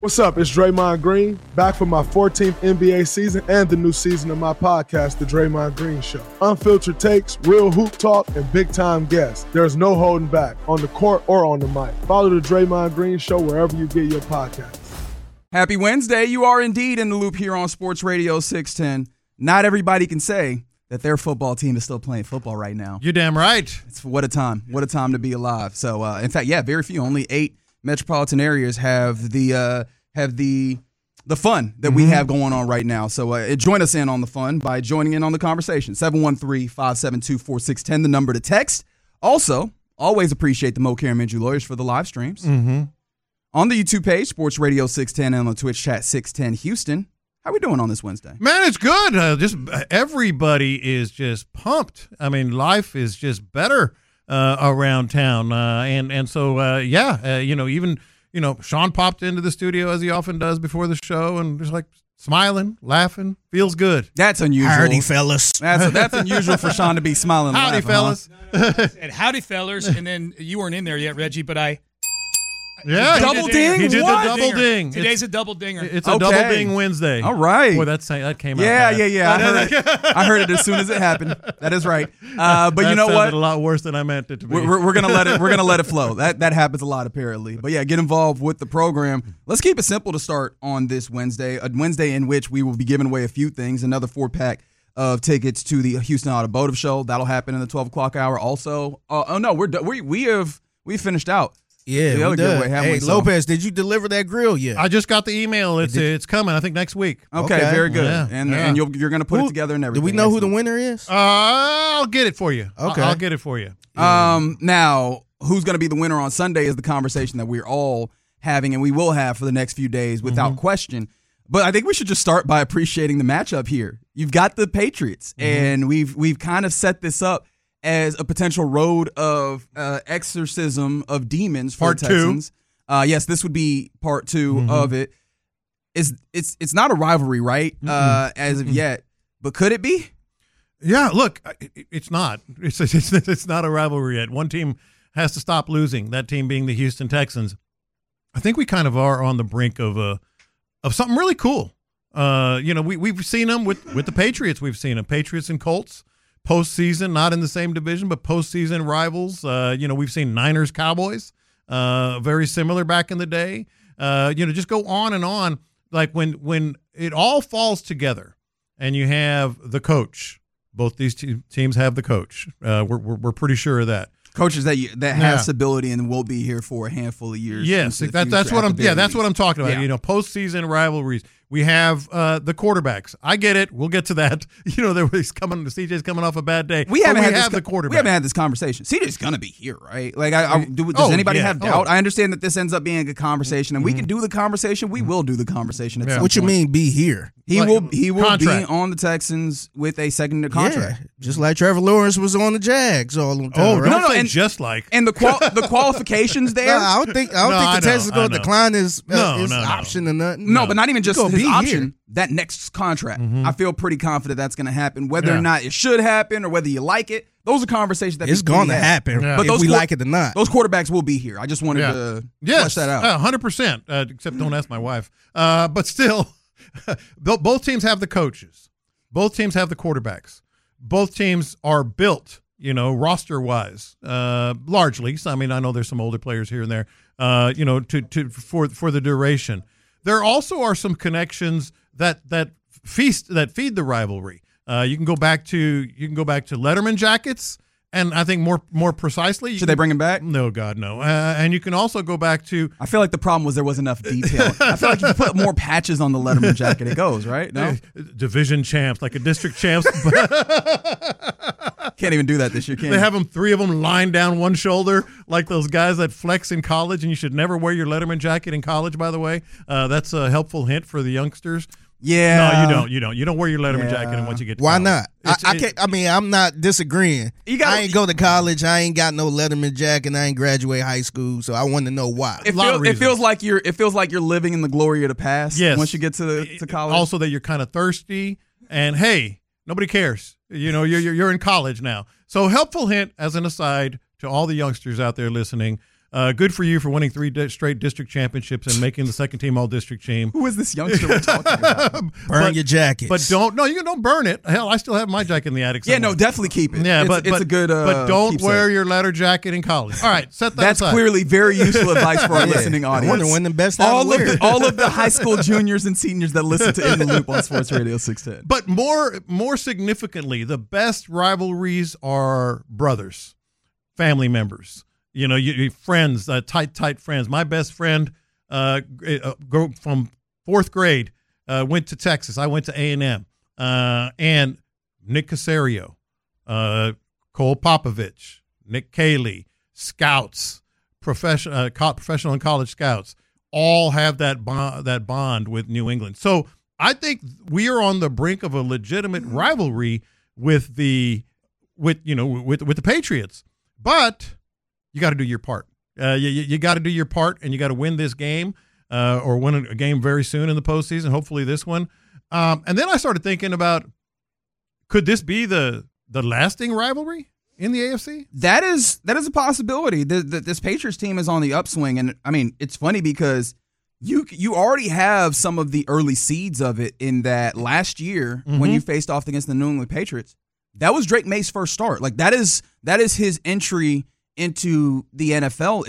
What's up? It's Draymond Green, back for my 14th NBA season and the new season of my podcast, The Draymond Green Show. Unfiltered takes, real hoop talk, and big-time guests. There's no holding back, on the court or on the mic. Follow The Draymond Green Show wherever you get your podcasts. Happy Wednesday. You are indeed in the loop here on Sports Radio 610. Not everybody can say that their football team is still playing football right now. You're damn right. What a time. What a time to be alive. So, in fact, very few. Only 8 metropolitan areas have the fun that we have going on right now. So join us in on the fun by joining in on the conversation. 713-572-4610, the number to text. Also, always appreciate the Mo Care Minju Lawyers for the live streams. On the YouTube page, Sports Radio 610, and on the Twitch chat 610 Houston. How are we doing on this Wednesday? Man, it's good. Just everybody is just pumped. I mean, life is just better around town. Even Sean popped into the studio as he often does before the show and just like smiling, laughing, feels good. That's unusual. Howdy, fellas. That's unusual for Sean to be smiling. Howdy, laughing, fellas. And howdy, fellas. And then you weren't in there yet, Reggie, but double ding? He did What? the double ding. Today's a double dinger. It's a double ding Wednesday. All right. Boy, that came out. Yeah. I heard it as soon as it happened. That is right. But you know what? A lot worse than I meant it to be. We're gonna let it. We're gonna let it flow. That happens a lot apparently. But yeah, get involved with the program. Let's keep it simple to start on this Wednesday. A Wednesday in which we will be giving away a few things. Another 4-pack of tickets to the Houston Automotive Show. That'll happen in the 12 o'clock hour. Also, we finished out. Yeah, the other giveaway, Hey, Lopez, did you deliver that grill yet? I just got the email. It's coming. I think next week. Okay, very good. Yeah. And you're going to put it together and everything. Do we know who the winner is? I'll get it for you. Okay, I'll get it for you. Now, who's going to be the winner on Sunday is the conversation that we're all having, and we will have for the next few days without question. But I think we should just start by appreciating the matchup here. You've got the Patriots, and we've kind of set this up as a potential road of exorcism of demons for the Texans. Yes, this would be part 2 of it. It's not a rivalry, right? As of yet, but could it be? Yeah, look, it's not. It's not a rivalry yet. One team has to stop losing. That team being the Houston Texans. I think we kind of are on the brink of something really cool. We've seen them with the Patriots. We've seen them, Patriots and Colts. Postseason, not in the same division, but postseason rivals. We've seen Niners, Cowboys, very similar back in the day. Just go on and on. Like when it all falls together, and you have the coach. Both these teams have the coach. We're pretty sure of that. Coaches that have stability and will be here for a handful of years. Yes, that's what I'm talking about. Yeah. Postseason rivalries. We have the quarterbacks. I get it. We'll get to that. CJ's coming off a bad day. We haven't had this conversation. CJ's gonna be here, right? Like, does anybody have doubt? I understand that this ends up being a conversation, and we can do the conversation. We will do the conversation. At some what point. You mean be here? He will be on the Texans with a second contract. Yeah, just like Trevor Lawrence was on the Jags all the time. And the qualifications there. I don't think the Texans going to decline his option or nothing. No, but not even just his option. Here. That next contract, I feel pretty confident that's going to happen. Whether or not it should happen or whether you like it, those are conversations that it's going to happen. Yeah. But if we like it or not, those quarterbacks will be here. I just wanted to flesh that out. 100%. Except don't ask my wife. But still, both teams have the coaches. Both teams have the quarterbacks. Both teams are built, roster-wise, largely. So, I mean, I know there's some older players here and there, for the duration. There also are some connections that feed the rivalry. You can go back to Letterman jackets, and I think more precisely, should they bring him back? No, God, no. And you can also go back to. I feel like the problem was there was enough detail. I feel like if you put more patches on the Letterman jacket, it goes right. No, division champs, like a district champs. Can't even do that this year. They have them, 3 of them lying down one shoulder like those guys that flex in college, and you should never wear your Letterman jacket in college, by the way. That's a helpful hint for the youngsters. Yeah. No, you don't. You don't wear your Letterman jacket once you get to Why college. not? I can't. I mean, I'm not disagreeing. I ain't go to college. I ain't got no Letterman jacket. I ain't graduate high school. So I want to know why. It feels like you're living in the glory of the past. Yes. Once you get to college. Also that you're kind of thirsty, and hey, nobody cares. You're in college now. So helpful hint as an aside to all the youngsters out there listening. Good for you for winning 3 straight district championships and making the second team all-district team. Who is this youngster we're talking about? Burn your jackets. But don't burn it. Hell, I still have my jacket in the attic somewhere. Yeah, no, definitely keep it. Yeah, it's a good but don't keepsake. wear your leather jacket in college. All right, set that That's aside. clearly very useful advice for our listening I audience. wonder when the best all of the high school juniors and seniors that listen to In the Loop on Sports Radio 610. But more significantly, the best rivalries are brothers, family members. You know, you friends, tight friends. My best friend, from 4th grade, went to Texas. I went to A&M. And Nick Casario, Cole Popovich, Nick Cayley, scouts, professional and college scouts, all have that bond with New England. So I think we are on the brink of a legitimate rivalry with the Patriots. But you got to do your part. You got to do your part, and you got to win this game or win a game very soon in the postseason, hopefully this one. And then I started thinking about, could this be the lasting rivalry in the AFC? That is a possibility. This Patriots team is on the upswing, and I mean, it's funny because you already have some of the early seeds of it in that last year when you faced off against the New England Patriots. That was Drake May's first start. Like that is his entry into the NFL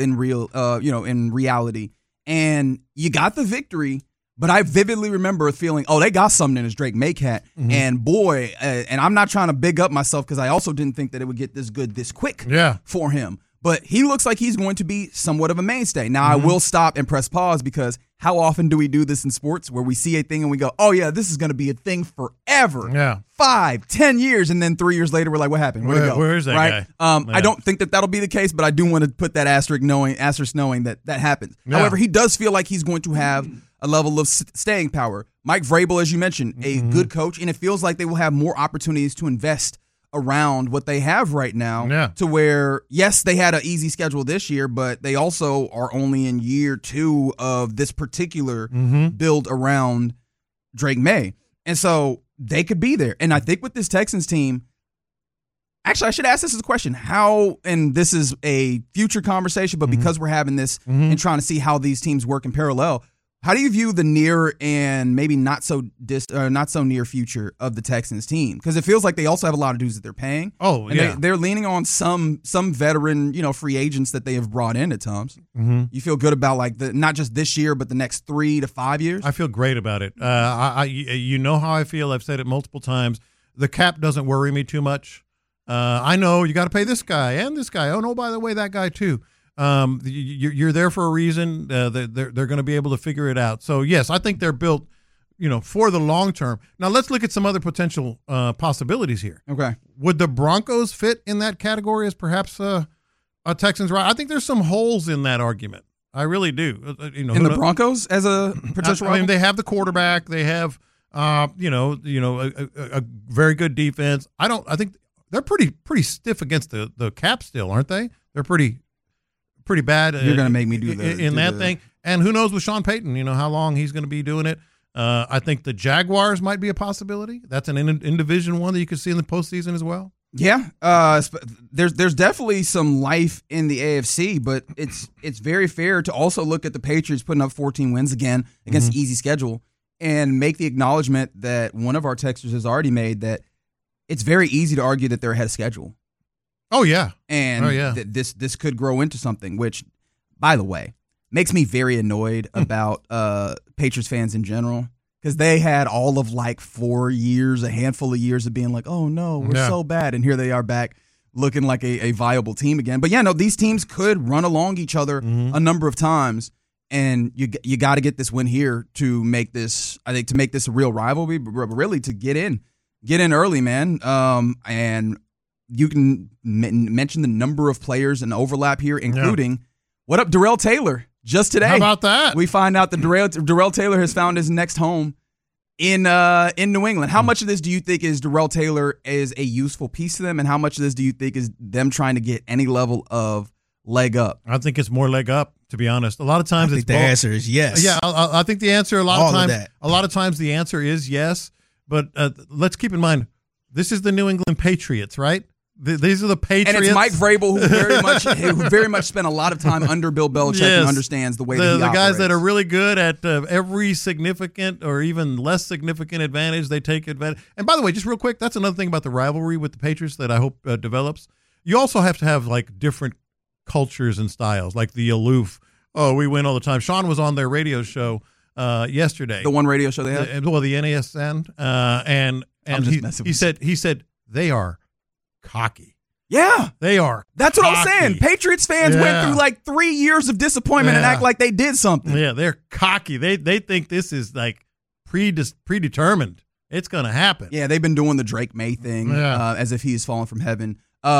in reality. And you got the victory, but I vividly remember feeling, they got something in his Drake May cat. And boy, and I'm not trying to big up myself because I also didn't think that it would get this good this quick for him. But he looks like he's going to be somewhat of a mainstay. Now, I will stop and press pause because how often do we do this in sports where we see a thing and we go, oh, yeah, this is going to be a thing forever. Yeah. 5, 10 years. And then 3 years later, we're like, what happened? Where'd it go? Where's that guy? I don't think that'll be the case, but I do want to put that asterisk knowing that happens. Yeah. However, he does feel like he's going to have a level of staying power. Mike Vrabel, as you mentioned, a good coach, and it feels like they will have more opportunities to invest around what they have right now to where, yes, they had an easy schedule this year, but they also are only in year 2 of this particular build around Drake May. And so they could be there. And I think with this Texans team, actually, I should ask this as a question. How, and this is a future conversation, but because we're having this and trying to see how these teams work in parallel, how do you view the near and maybe not so near future of the Texans team? Because it feels like they also have a lot of dudes that they're paying. Oh, and yeah. They're leaning on some veteran, free agents that they have brought in at times. You feel good about like not just this year, but the next 3 to 5 years? I feel great about it. You know how I feel. I've said it multiple times. The cap doesn't worry me too much. I know you got to pay this guy and this guy. Oh, no, by the way, that guy too. You're there for a reason. They're going to be able to figure it out. So yes, I think they're built, for the long term. Now let's look at some other potential possibilities here. Okay, would the Broncos fit in that category as perhaps a Texans? Right, I think there's some holes in that argument. I really do. In the Broncos as a potential. I mean, they have the quarterback. They have a very good defense. I think they're pretty stiff against the cap still, aren't they? They're pretty bad. You're going to make me do that in that thing. And who knows with Sean Payton, how long he's going to be doing it. I think the Jaguars might be a possibility. That's an in Division 1 that you could see in the postseason as well. Yeah, there's definitely some life in the AFC, but it's very fair to also look at the Patriots putting up 14 wins again against an easy schedule and make the acknowledgement that one of our texters has already made that it's very easy to argue that they're ahead of schedule. Oh, yeah. And this could grow into something, which, by the way, makes me very annoyed about Patriots fans in general because they had all of like 4 years, a handful of years of being like, oh, no, we're so bad. And here they are back looking like a viable team again. But, these teams could run along each other a number of times. And you got to get this win here to make this, I think, a real rivalry, but really to get in early, man. And you can mention the number of players and overlap here, including what up, Darrell Taylor? Just today, how about that? We find out that Darrell Taylor has found his next home in New England. How much of this do you think is Darrell Taylor is a useful piece to them, and how much of this do you think is them trying to get any level of leg up? I think it's more leg up, to be honest. A lot of times, I think the answer is yes. Yeah, I think the answer a lot of times the answer is yes. But let's keep in mind, this is the New England Patriots, right? These are the Patriots. And it's Mike Vrabel who very much spent a lot of time under Bill Belichick and understands the way that he operates. The guys that are really good at every significant or even less significant advantage, they take advantage. And by the way, just real quick, that's another thing about the rivalry with the Patriots that I hope develops. You also have to have like different cultures and styles, like the aloof. Oh, we win all the time. Sean was on their radio show yesterday. The one radio show they have? Well, the NASN. And he said they are cocky. Yeah. They are That's cocky. What I'm saying. Patriots fans went through like 3 years of disappointment and act like they did something. Yeah, they're cocky. They think this is like predetermined. It's going to happen. Yeah, they've been doing the Drake May thing as if he has fallen from heaven.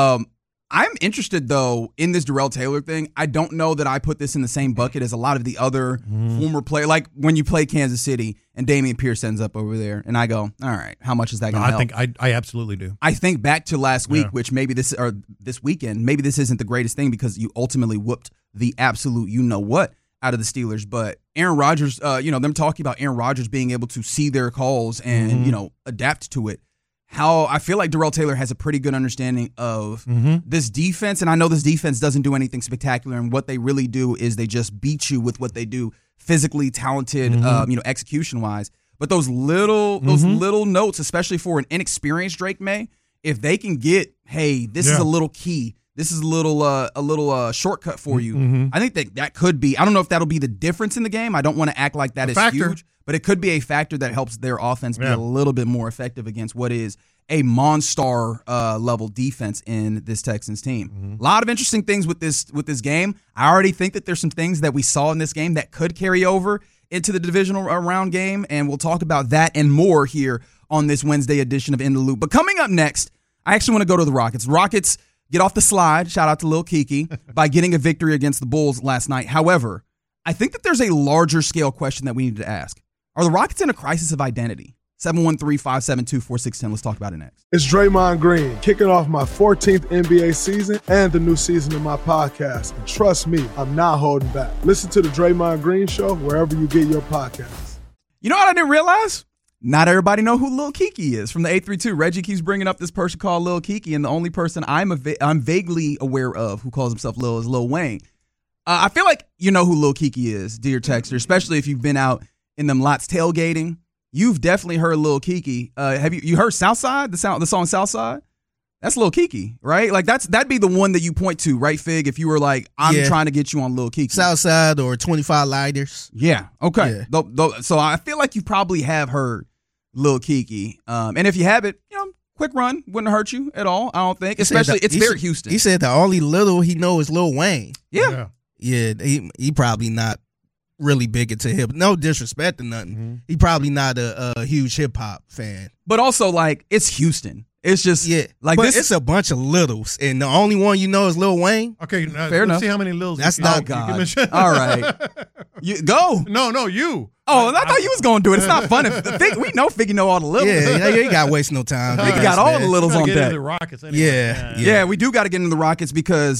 I'm interested, though, in this Darrell Taylor thing. I don't know that I put this in the same bucket as a lot of the other former players. Like when you play Kansas City and Dameon Pierce ends up over there, and I go, all right, how much is that going to help? I absolutely do. I think back to last week, which maybe this weekend, maybe this isn't the greatest thing because you ultimately whooped the absolute you-know-what out of the Steelers. But Aaron Rodgers, them talking about Aaron Rodgers being able to see their calls and, adapt to it. How I feel like Darrell Taylor has a pretty good understanding of this defense. And I know this defense doesn't do anything spectacular. And what they really do is they just beat you with what they do physically, talented, execution-wise. But those little notes, especially for an inexperienced Drake May, if they can get, hey, this is a little key. This is a little shortcut for you. I think that could be. I don't know if that'll be the difference in the game. I don't want to act like that is huge, but it could be a factor that helps their offense be a little bit more effective against what is a Monstar level defense in this Texans team. A lot of interesting things with this game. I already think that there's some things that we saw in this game that could carry over into the divisional round game, and we'll talk about that and more here on this Wednesday edition of In the Loop. But coming up next, I actually want to go to the Rockets. Rockets get off the slide, shout out to Lil Kiki, by getting a victory against the Bulls last night. However, I think that there's a larger scale question that we need to ask. Are the Rockets in a crisis of identity? 713-572-4610. Let's talk about it next. It's Draymond Green, kicking off my 14th NBA season and the new season of my podcast. And trust me, I'm not holding back. Listen to the Draymond Green Show wherever you get your podcasts. You know what I didn't realize? Not everybody know who Lil Kiki is. From the 832, Reggie keeps bringing up this person called Lil Kiki, and the only person I'm vaguely aware of who calls himself Lil is Lil Wayne. I feel like you know who Lil Kiki is, dear texter, especially if you've been out in them lots tailgating. You've definitely heard Lil Kiki. Have you heard Southside, the song Southside? That's Lil Kiki, right? Like that'd be the one that you point to, right, Fig? If you were like, I'm trying to get you on Lil Kiki. Southside or 25 Lighters. Yeah, okay. Yeah. So I feel like you probably have heard Lil Kiki. And if you haven't, quick run wouldn't hurt you at all, I don't think. Especially, it's very Houston. He said the only little he know is Lil Wayne. Yeah. Yeah, he probably not really big into hip. No disrespect to nothing. He probably not a huge hip hop fan. But also, like, it's Houston. It's just like but it's a bunch of littles, and the only one you know is Lil Wayne. Okay, fair enough. See how many littles. That's not God. All right, you go. No, you. Oh, I thought you was gonna do it. It's not fun. We know Figgy know all the littles. Yeah, you got to waste no time. Figgy got all the littles on deck. The Rockets anyway. Yeah, we do got to get into the Rockets because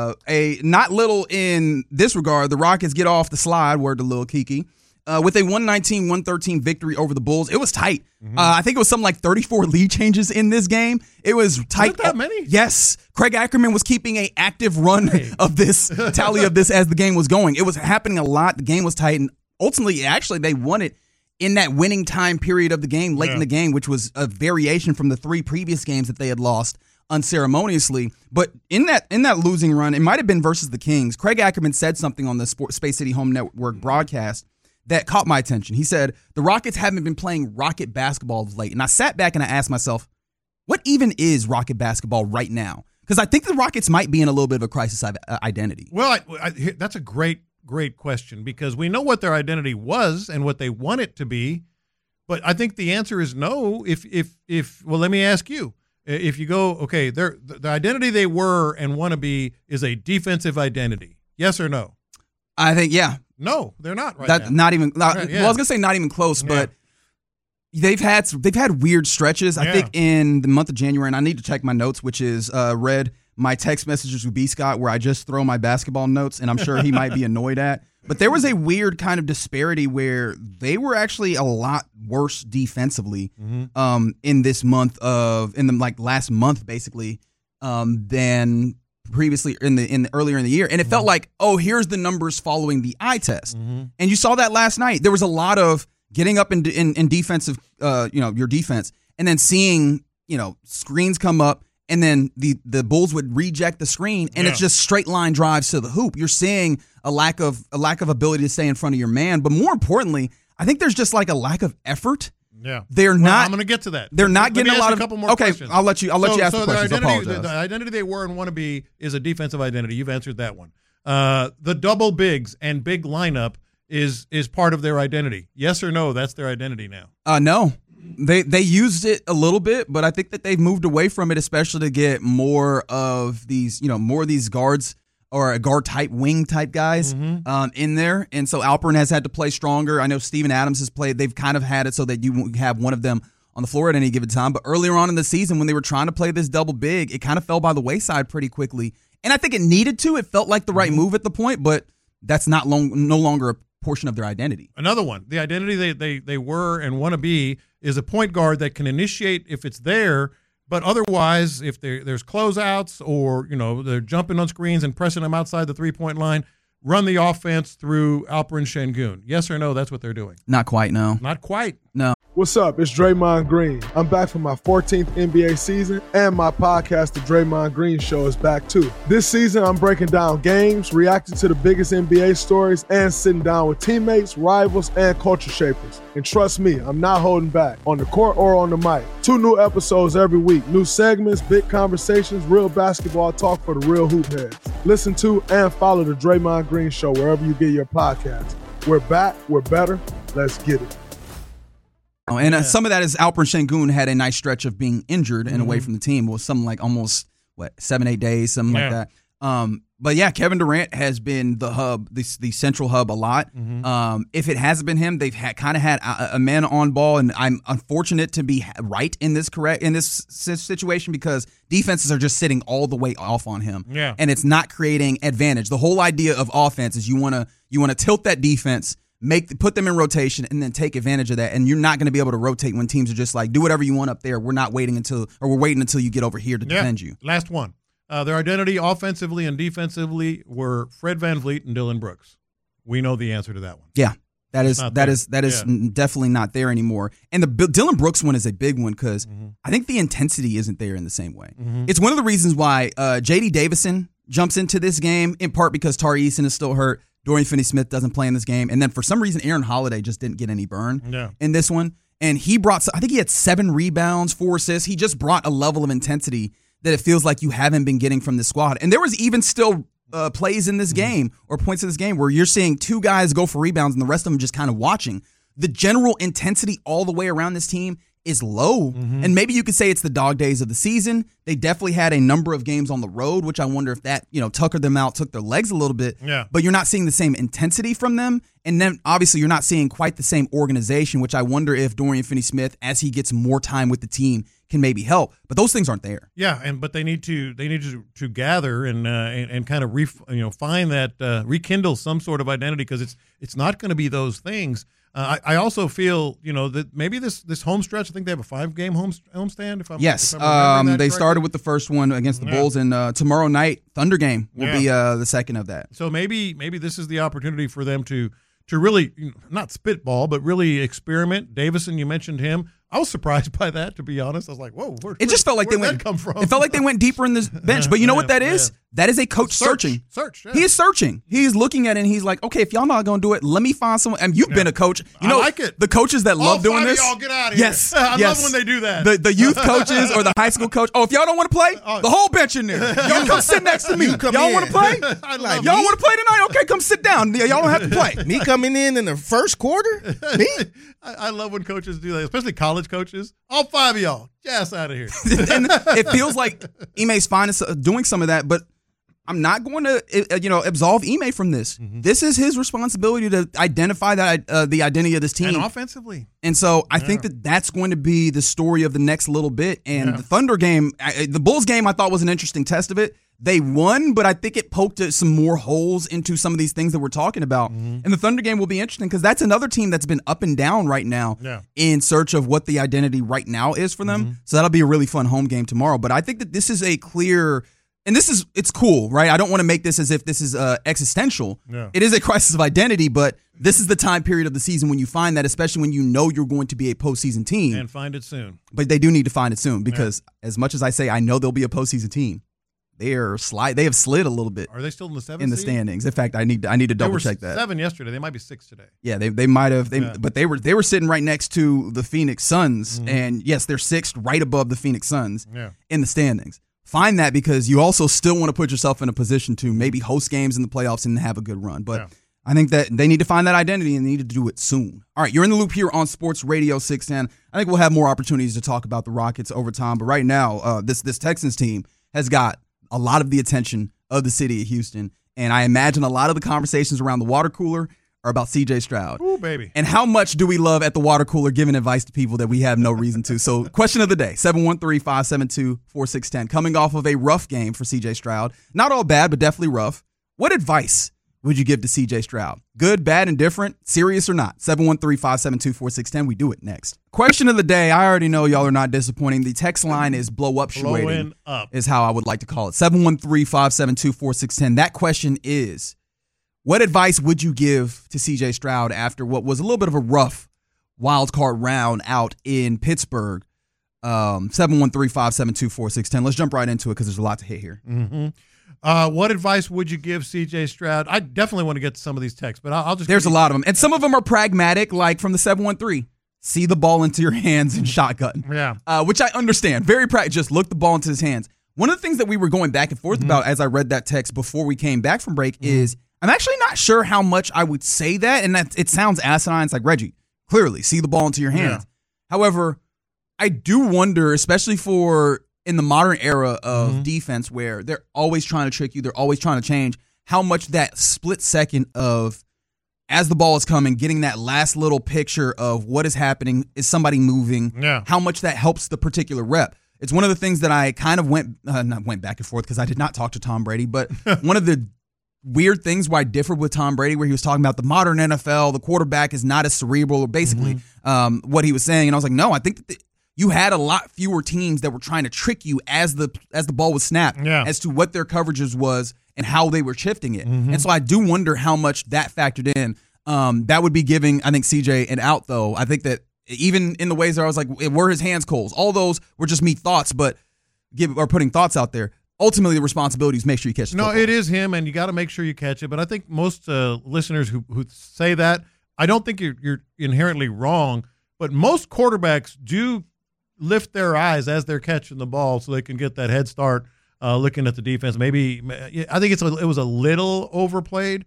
a not little in this regard, the Rockets get off the slide. Word to Lil Kiki. With a 119-113 victory over the Bulls. It was tight. I think it was something like 34 lead changes in this game. It was tight. Not that many? Yes. Craig Ackerman was keeping an active run of this, tally of this as the game was going. It was happening a lot. The game was tight. And ultimately, actually, they won it in that winning time period of the game, late in the game, which was a variation from the 3 previous games that they had lost unceremoniously. But in that losing run, it might have been versus the Kings. Craig Ackerman said something on the Space City Home Network broadcast that caught my attention. He said, the Rockets haven't been playing Rocket basketball of late. And I sat back and I asked myself, what even is Rocket basketball right now? Because I think the Rockets might be in a little bit of a crisis of identity. Well, that's a great question because we know what their identity was and what they want it to be. But I think the answer is no. Well, let me ask you. If you go, okay, the identity they were and want to be is a defensive identity. Yes or no? I think, yeah. No, they're not now. Not even. Well, I was gonna say not even close, but they've had weird stretches. I think in the month of January, and I need to check my notes, which is read my text messages with B. Scott, where I just throw my basketball notes, and I'm sure he might be annoyed at. But there was a weird kind of disparity where they were actually a lot worse defensively in this month in the last month basically than previously earlier in the year. And it felt like, oh, here's the numbers following the eye test. And you saw that last night. There was a lot of getting up in defensive, your defense, and then seeing, screens come up, and then the Bulls would reject the screen, and it's just straight line drives to the hoop. You're seeing a lack of ability to stay in front of your man, but more importantly, I think there's just like a lack of effort. Yeah, they're not. I'm going to get to that. They're not getting a lot of. A couple more okay, questions. I'll let you ask the questions. I apologize. The identity they were and want to be is a defensive identity. You've answered that one. The double bigs and big lineup is part of their identity. Yes or no? That's their identity now. No. They used it a little bit, but I think that they've moved away from it, especially to get more of these guards or a guard type, wing type guys in there. And so Alperen has had to play stronger. I know Steven Adams has played. They've kind of had it so that you have one of them on the floor at any given time. But earlier on in the season, when they were trying to play this double big, it kind of fell by the wayside pretty quickly. And I think it needed to. It felt like the right move at the point, but that's no longer a portion of their identity. Another one, the identity they were and want to be is a point guard that can initiate if it's there, but otherwise, if there's closeouts or they're jumping on screens and pressing them outside the 3-point line, run the offense through Alperen Sengun. Yes or no? That's what they're doing. Not quite. No. Not quite. No. What's up? It's Draymond Green. I'm back for my 14th NBA season, and my podcast, The Draymond Green Show, is back too. This season, I'm breaking down games, reacting to the biggest NBA stories, and sitting down with teammates, rivals, and culture shapers. And trust me, I'm not holding back, on the court or on the mic. 2 new episodes every week, new segments, big conversations, real basketball talk for the real hoop heads. Listen to and follow The Draymond Green Show wherever you get your podcasts. We're back, we're better, let's get it. And some of that is Alperen Sengun had a nice stretch of being injured and away from the team. It was something like almost 7-8 days, something like that. But yeah, Kevin Durant has been the hub, the central hub a lot. If it hasn't been him, they've kind of had a man on ball, and I'm unfortunate to be right in this situation because defenses are just sitting all the way off on him, and it's not creating advantage. The whole idea of offense is you want to tilt that defense, put them in rotation, and then take advantage of that. And you're not going to be able to rotate when teams are just like, do whatever you want up there. We're waiting until you get over here to defend you. Last one. Their identity offensively and defensively were Fred VanVleet and Dillon Brooks. We know the answer to that one. Yeah, that is definitely not there anymore. And the Dillon Brooks one is a big one because I think the intensity isn't there in the same way. It's one of the reasons why J.D. Davison jumps into this game, in part because Tari Eason is still hurt. Dorian Finney-Smith doesn't play in this game. And then for some reason, Aaron Holiday just didn't get any burn in this one. And he had 7 rebounds, 4 assists. He just brought a level of intensity that it feels like you haven't been getting from this squad. And there was even still plays in this game or points in this game where you're seeing 2 guys go for rebounds and the rest of them just kind of watching. The general intensity all the way around this team is low. And maybe you could say it's the dog days of the season. They definitely had a number of games on the road, which I wonder if that, tuckered them out, took their legs a little bit. But you're not seeing the same intensity from them. And then obviously you're not seeing quite the same organization, which I wonder if Dorian Finney-Smith, as he gets more time with the team, can maybe help. But those things aren't there. Yeah, but they need to gather and kind of find that rekindle some sort of identity because it's not going to be those things. I also feel that maybe this home stretch. I think they have a 5-game homestand. If they started with the first one against the Bulls, and tomorrow night Thunder game will be the second of that. So maybe this is the opportunity for them to really not spitball, but really experiment. Davison, you mentioned him. I was surprised by that, to be honest. I was like, "Whoa!" It just felt like where'd that come from? It felt like they went deeper in this bench. But you know what that is? That is a coach searching. He is searching. He's looking at it and he's like, "Okay, if y'all not gonna do it, let me find someone." And you've been a coach. I like it. The coaches that love doing this. All get out of here. Yes, I love when they do that. The youth coaches or the high school coach. Oh, if y'all don't want to play, the whole bench in there. Y'all come sit next to me. Y'all want to play? Y'all want to play tonight? Okay, come sit down. Y'all don't have to play. Me coming in the first quarter? Me? I love when coaches do that, especially college coaches. All 5 of y'all, ass out of here. And it feels like Ime's fine doing some of that, but I'm not going to, absolve Ime from this. Mm-hmm. This is his responsibility to identify that the identity of this team. And offensively. And so I think that's going to be the story of the next little bit. And the Thunder game, the Bulls game, I thought was an interesting test of it. They won, but I think it poked at some more holes into some of these things that we're talking about. Mm-hmm. And the Thunder game will be interesting because that's another team that's been up and down right now in search of what the identity right now is for them. Mm-hmm. So that'll be a really fun home game tomorrow. But I think that this is a clear, and it's cool, right? I don't want to make this as if this is existential. Yeah. It is a crisis of identity, but this is the time period of the season when you find that, especially when you know you're going to be a postseason team. And find it soon. But they do need to find it soon because as much as I say I know they'll be a postseason team, they have slid a little bit. Are they still in the 7th in the standings? In fact, I need to double check that. 7 yesterday. They might be 6 today. Yeah, they might have. But they were sitting right next to the Phoenix Suns, and yes, they're 6th, right above the Phoenix Suns in the standings. Find that because you also still want to put yourself in a position to maybe host games in the playoffs and have a good run. But I think that they need to find that identity and they need to do it soon. All right, you're in the loop here on Sports Radio 610. I think we'll have more opportunities to talk about the Rockets over time. But right now, this Texans team has got a lot of the attention of the city of Houston. And I imagine a lot of the conversations around the water cooler are about C.J. Stroud. Ooh, baby. And how much do we love at the water cooler giving advice to people that we have no reason to? So question of the day, 713-572-4610. Coming off of a rough game for C.J. Stroud. Not all bad, but definitely rough. What advice would you give to C.J. Stroud? Good, bad, indifferent, serious or not? 713-572-4610. We do it next. Question of the day. I already know y'all are not disappointing. The text line is blow-up-shuating is how I would like to call it. 713-572-4610. That question is, what advice would you give to C.J. Stroud after what was a little bit of a rough wild card round out in Pittsburgh? 713-572-4610. Let's jump right into it because there's a lot to hit here. Mm-hmm. What advice would you give C.J. Stroud? I definitely want to get to some of these texts, but I'll just... There's a lot of them. And some of them are pragmatic, like from the 713. See the ball into your hands and shotgun. Yeah. Which I understand. Very practical. Just look the ball into his hands. One of the things that we were going back and forth about as I read that text before we came back from break is I'm actually not sure how much I would say that, and that it sounds asinine. It's like, Reggie, clearly, see the ball into your hands. Yeah. However, I do wonder, especially for in the modern era of defense where they're always trying to trick you, they're always trying to change, how much that split second of as the ball is coming, getting that last little picture of what is happening, is somebody moving, how much that helps the particular rep. It's one of the things that I kind of went back and forth because I did not talk to Tom Brady, but one of the weird things where I differed with Tom Brady, where he was talking about the modern NFL, the quarterback is not as cerebral, or basically what he was saying. And I was like, no, I think that you had a lot fewer teams that were trying to trick you as the ball was snapped as to what their coverages was and how they were shifting it. And so I do wonder how much that factored in. That would be giving, I think, CJ an out, though. I think that even in the ways that I was like, were his hands cold? All those were just me thoughts, but putting thoughts out there. Ultimately, the responsibility is make sure you catch the football. No, it is him, and you got to make sure you catch it. But I think most listeners who say that, I don't think you're inherently wrong, but most quarterbacks do lift their eyes as they're catching the ball so they can get that head start looking at the defense. Maybe I think it was a little overplayed.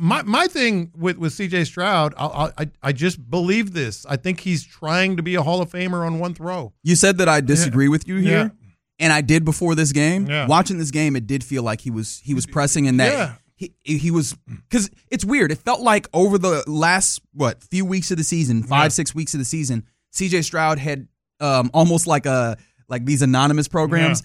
My thing with C.J. Stroud, I just believe this. I think he's trying to be a Hall of Famer on one throw. You said that I disagree with you here. Yeah. And I did before this game. Yeah. Watching this game, it did feel like he was pressing in that he was, because it's weird. It felt like over the last few weeks of the season, 5-6 weeks of the season, C.J. Stroud had almost like these anonymous programs,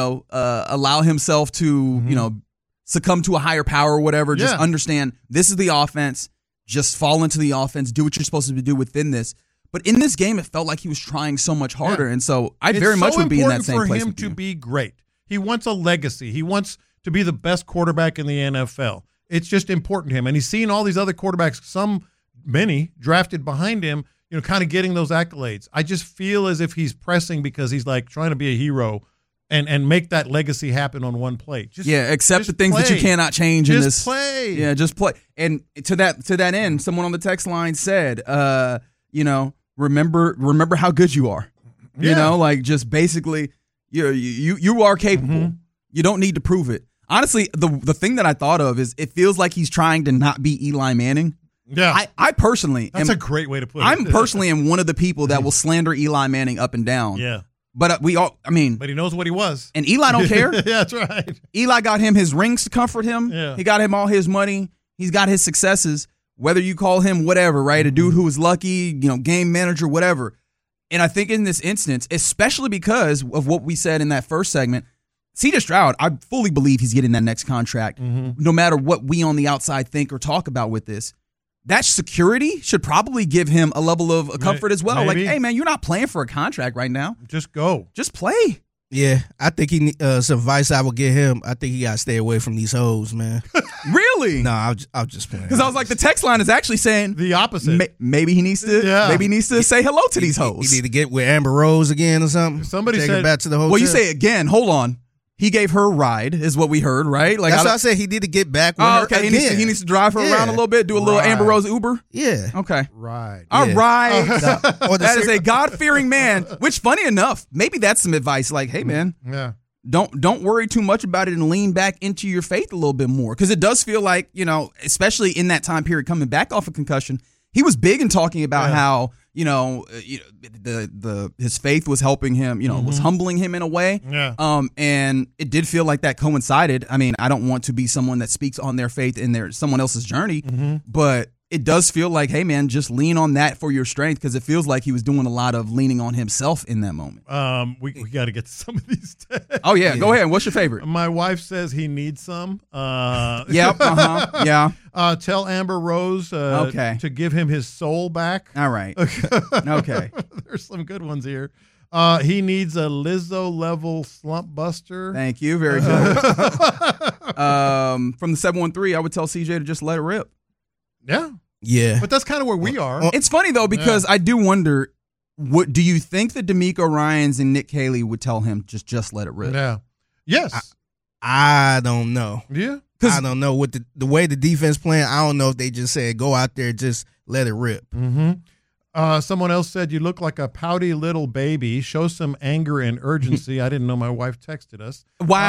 allow himself to succumb to a higher power or whatever. Just understand this is the offense. Just fall into the offense. Do what you're supposed to do within this. But in this game, it felt like he was trying so much harder, and so I very much would be in that same place with you. It's so important for him to be great. He wants a legacy. He wants to be the best quarterback in the NFL. It's just important to him, and he's seen all these other quarterbacks, many drafted behind him, kind of getting those accolades. I just feel as if he's pressing because he's like trying to be a hero and make that legacy happen on one play. Accept the things that you cannot change in this. Just play. Yeah, just play. And to that end, someone on the text line said, remember how good you are. Just basically you are capable. You don't need to prove it. Honestly, the thing that I thought of is it feels like he's trying to not be Eli Manning. Yeah. I personally That's a great way to put it. I'm personally am one of the people that will slander Eli Manning up and down. Yeah. But but he knows what he was. And Eli don't care. Yeah, that's right. Eli got him his rings to comfort him. Yeah. He got him all his money. He's got his successes, whether you call him whatever, right? A dude who was lucky, game manager, whatever. And I think in this instance, especially because of what we said in that first segment, C.J. Stroud, I fully believe he's getting that next contract, no matter what we on the outside think or talk about with this. That security should probably give him a level of comfort as well. Maybe. Like, hey, man, you're not playing for a contract right now. Just go. Just play. Yeah, I think some advice I would give him. I think he got to stay away from these hoes, man. Really? No, I'm just playing. Because I was like, the text line is actually saying The opposite. maybe he needs to say hello to these hoes. You need to get with Amber Rose again or something. Somebody Take said- her back to the hotel. Well, you say again. Hold on. He gave her a ride, is what we heard, right? Like That's what I said. He need to get back with her okay. again. He needs to drive her around a little bit, do a little Right. Amber Rose Uber. Yeah. Okay. Right. All Yeah. right. Or the That is a God-fearing man. Which, funny enough, maybe that's some advice. Like, hey, man, Yeah. don't worry too much about it and lean back into your faith a little bit more, because it does feel like, especially in that time period coming back off a concussion, he was big in talking about how his faith was helping him, was humbling him in a way. Yeah. And it did feel like that coincided. I mean, I don't want to be someone that speaks on their faith in someone else's journey, but it does feel like, hey, man, just lean on that for your strength, because it feels like he was doing a lot of leaning on himself in that moment. We got to get to some of these texts. Oh, yeah. Go ahead. What's your favorite? My wife says he needs some. Yep. Yeah. Tell Amber Rose Okay. to give him his soul back. All right. Okay. There's some good ones here. He needs a Lizzo level slump buster. Thank you. Very good. From the 713, I would tell CJ to just let it rip. Yeah. Yeah. But that's kind of where we are. It's funny, though, because I do wonder, do you think that D'Amico Ryans and Nick Caley would tell him just let it rip? Yeah. Yes. I don't know. Yeah. I don't know what the way the defense playing. I don't know if they just said go out there, just let it rip. Mm-hmm. Someone else said you look like a pouty little baby. Show some anger and urgency. I didn't know my wife texted us.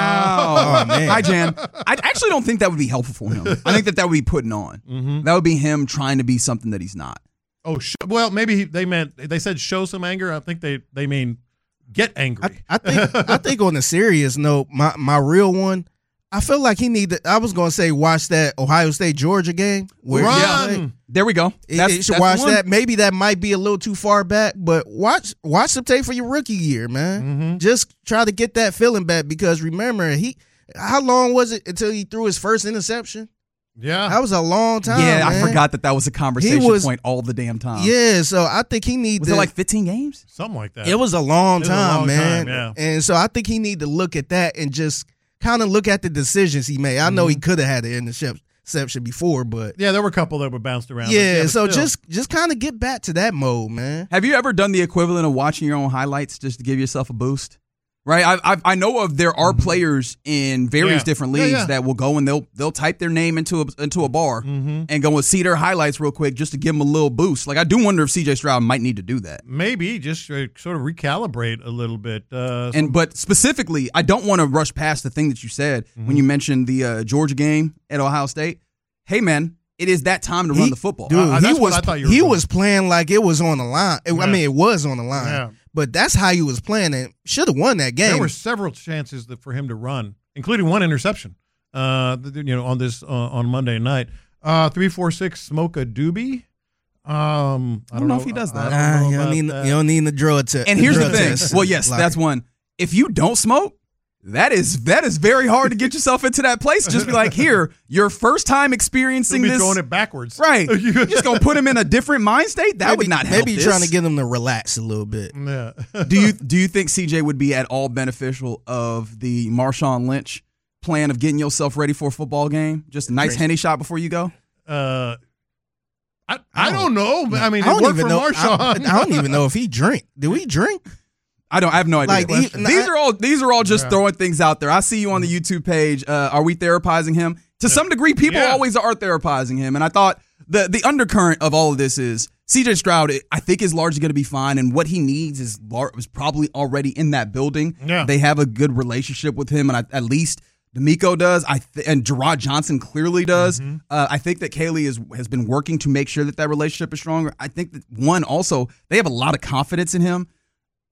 Wow. Oh, man. Hi, Jan. I actually don't think that would be helpful for him. I think that would be putting on. That would be him trying to be something that he's not. Oh, well, maybe they said show some anger. I think they mean get angry. I think on a serious note, my real one, I feel like he need to. I was gonna say watch that Ohio State Georgia game. Run. There we go. You should watch that. Maybe that might be a little too far back, but watch some tape for your rookie year, man. Just try to get that feeling back, because remember how long was it until he threw his first interception? Yeah, that was a long time. Yeah, man. I forgot that was a conversation point all the damn time. Yeah, so I think he needs. Was it like 15 games? Something like that. It was a long time, man. Yeah. And so I think he need to look at that and just kind of look at the decisions he made. I know he could have had an interception before, but yeah, there were a couple that were bounced around. Yeah, so just kind of get back to that mode, man. Have you ever done the equivalent of watching your own highlights just to give yourself a boost? Right, I know of there are players in various different leagues that will go and they'll type their name into a bar and go and see their highlights real quick just to give them a little boost. Like, I do wonder if CJ Stroud might need to do that. Maybe just sort of recalibrate a little bit. But specifically, I don't want to rush past the thing that you said when you mentioned the Georgia game at Ohio State. Hey, man, it is that time to run the football. Dude, he was playing like it was on the line. I mean, it was on the line. Yeah. But that's how he was playing, and should have won that game. There were several chances for him to run, including one interception. On Monday night. 346 Smoke a Doobie. I don't know if he does that. You don't need the drug test. And here's the thing. Well, yes, that's one. If you don't smoke, that is very hard to get yourself into that place. Just be like, here, your first time experiencing this. Going it backwards. Right. You're just going to put him in a different mind state? That would not help. Maybe you're trying to get him to relax a little bit. Yeah. Do you think CJ would be at all beneficial of the Marshawn Lynch plan of getting yourself ready for a football game? Just a nice Henny shot before you go? I don't know. I mean, I it worked for Marshawn. I don't even know if he drink. Do we drink? I have no idea. Like, these are all just throwing things out there. I see you on the YouTube page. Are we therapizing him? To some degree, people always are therapizing him. And I thought the undercurrent of all of this is CJ Stroud, I think, is largely going to be fine. And what he needs is probably already in that building. Yeah. They have a good relationship with him. And at least D'Amico does. And Gerard Johnson clearly does. I think that Caley has been working to make sure that relationship is stronger. I think that, also, they have a lot of confidence in him.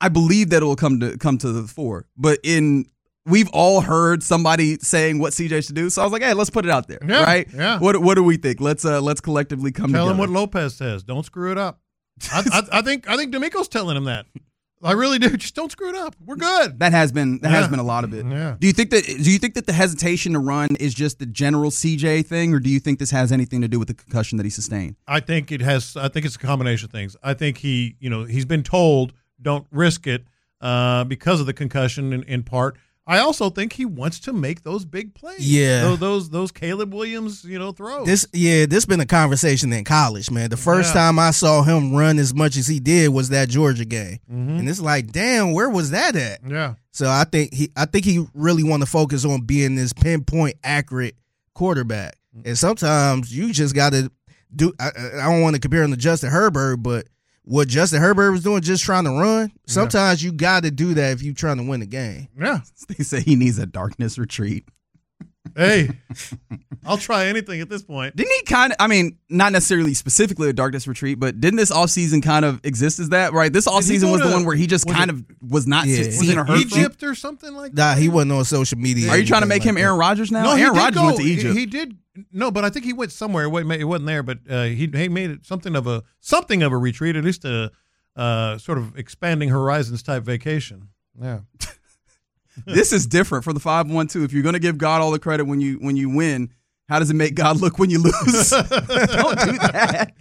I believe that it will come to the fore. But we've all heard somebody saying what CJ should do, so I was like, hey, let's put it out there, right? Yeah. What do we think? Let's collectively come together. Tell him what Lopez says. Don't screw it up. I think D'Amico's telling him that. I really do. Just don't screw it up. We're good. That has been a lot of it. Yeah. Do you think that the hesitation to run is just the general CJ thing, or do you think this has anything to do with the concussion that he sustained? I think it has. I think it's a combination of things. I think he's been told don't risk it because of the concussion in part. I also think he wants to make those big plays. Yeah. Those Caleb Williams, throws. This been a conversation in college, man. The first time I saw him run as much as he did was that Georgia game. Mm-hmm. And it's like, damn, where was that at? Yeah. So I think he really want to focus on being this pinpoint accurate quarterback. And sometimes you just got to do I don't want to compare him to Justin Herbert, but what Justin Herbert was doing, just trying to run, sometimes you got to do that if you're trying to win a game. Yeah. They say he needs a darkness retreat. Hey, I'll try anything at this point. Didn't he not necessarily specifically a darkness retreat, but didn't this offseason kind of exist as that, right? This offseason was the one where he just was not seen or heard Egypt or something like Nah, that? he wasn't on social media. Are you trying to make him Aaron Rodgers now? No, Aaron Rodgers went to Egypt. He did. No, but I think he went somewhere. It wasn't there, but he made it something of a retreat, at least a sort of expanding horizons type vacation. Yeah. This is different for the 512. If you're going to give God all the credit when you win, how does it make God look when you lose? Don't do that.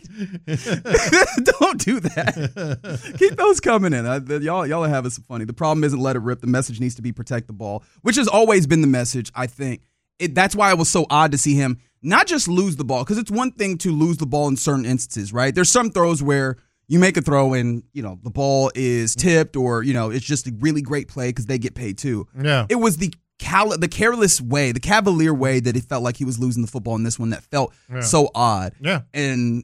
Don't do that. Keep those coming in. Y'all are having some funny. The problem isn't let it rip. The message needs to be protect the ball, which has always been the message, I think. That's why it was so odd to see him not just lose the ball, because it's one thing to lose the ball in certain instances, right? There's some throws where you make a throw and, the ball is tipped or, it's just a really great play because they get paid too. Yeah. It was the careless way, the cavalier way that it felt like he was losing the football in this one that felt so odd. Yeah. And,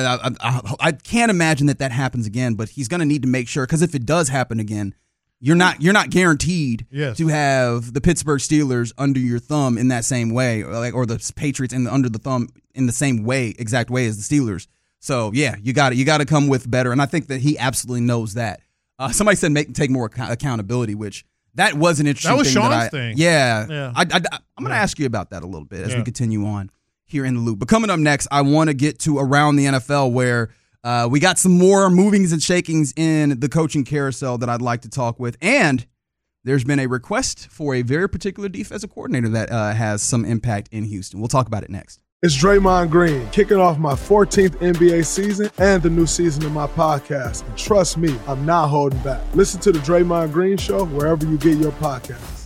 I can't imagine that happens again, but he's going to need to make sure, because if it does happen again, you're not guaranteed to have the Pittsburgh Steelers under your thumb in that same way, or the Patriots under the thumb in the same exact way as the Steelers. So you got to come with better, and I think that he absolutely knows that. Somebody said take more accountability, which that was an interesting. That was thing Sean's thing. Yeah. I'm going to ask you about that a little bit as we continue on here in the loop. But coming up next, I want to get to around the NFL where we got some more movings and shakings in the coaching carousel that I'd like to talk with, and there's been a request for a very particular defensive coordinator that has some impact in Houston. We'll talk about it next. It's Draymond Green, kicking off my 14th NBA season and the new season of my podcast. And trust me, I'm not holding back. Listen to the Draymond Green Show wherever you get your podcasts.